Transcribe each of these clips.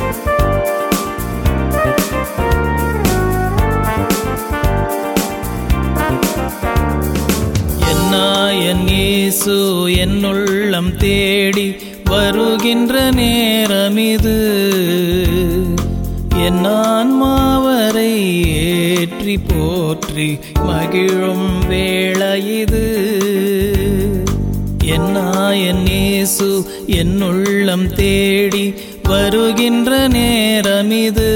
என் இயேசு என்னுள்ளம் தேடி வருகின்ற நேரமிது. என் ஆன்மாவரை ஏற்றி போற்றி மகிழும் வேளையிது. என் இயேசு என்னுள்ளம் தேடி வருகின்ற நேரமிது.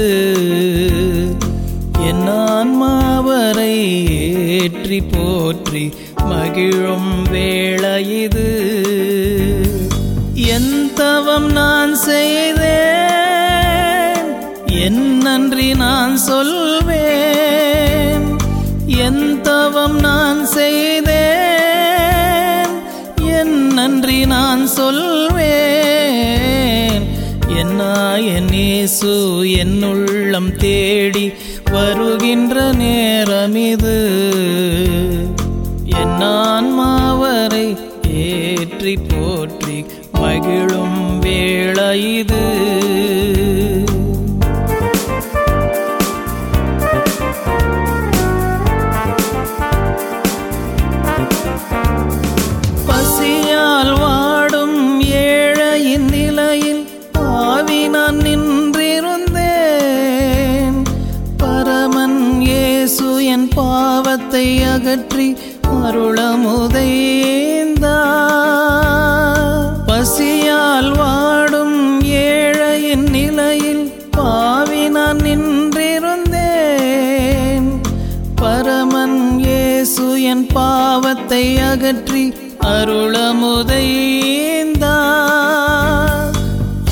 என் ஆன்மாவரை ஏற்றி போற்றி மகிழும் வேளையிது. என் தவம் நான் செய்தேன், என் நன்றி நான் சொல்வேன். என் தவம் நான் செய்தேன், என் நன்றி நான் சொல்வேன். என் இயேசு என்னுள்ளம் தேடி வருகின்ற நேரமிது. என் ஆன்மாவரை ஏற்றி போற்றி மகிழும் வேளையிது. பசியால் வாடும் ஏழையின் நிலையில் பாவி நான் நின்றிருந்தேன். பரமன் இயேசு என் பாவத்தை அகற்றி அருளமுதைந்தார். பசியால் வாடும் ஏழையின் நிலையில் பாவி நான் நின்றிருந்தேன். பரமன் இயேசு என் பாவத்தை அகற்றி அருளமுதைந்தார்.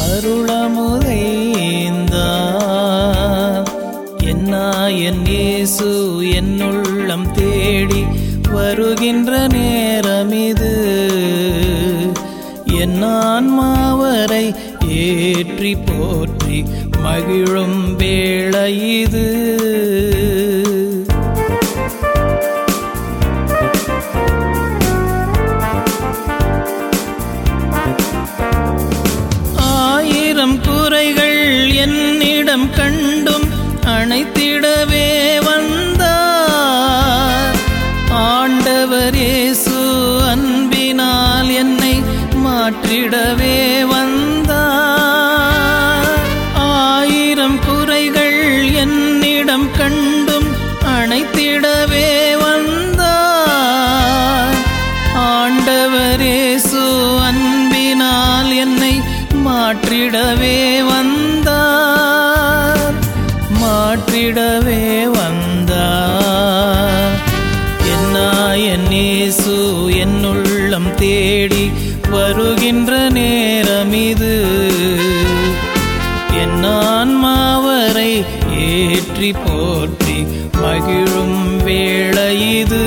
அருளமுதைந்தார். என் இயேசு என்னுள்ளம் தேடி வருகின்ற நேரமிது. என் ஆன்மாவரை ஏற்றி போற்றி மகிழும் வேளையிது. ஆயிரம் குறைகள் என்னிடம் கண்டும் அணைத்திடவே வந்தார். ஆண்டவர் இயேசு அன்பினால் என்னை மாற்றிடவே வந்தார். ஆயிரம் குறைகள் என்னிடம் கண்டும் அணைத்திடவே வந்தார். ஆண்டவர் இயேசு அன்பினால் என்னை மாற்றிடவே வந்தார். மாற்றிடவே வந்தார். என் இயேசு என்னுள்ளம் தேடி வருகின்ற நேரமிது. என் ஆன்மாவரை ஏற்றி போற்றி மகிழும் வேளையிது.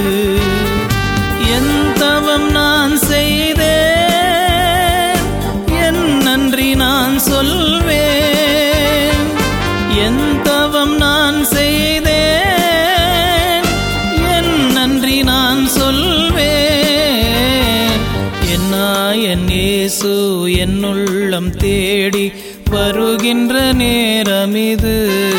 என் தவம் நான் செய்தேன், என் நன்றி நான் சொல்வேன். என் தவம் நான் செய்தேன், என் நன்றி நான் சொல்வேன். என் இயேசு என்னுள்ளம் தேடி வருகின்ற நேரமிது.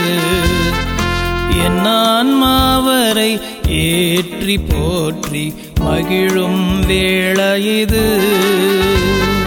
என் ஆன்மாவரை ஏற்றி போற்றி மகிழும் வேளையிது.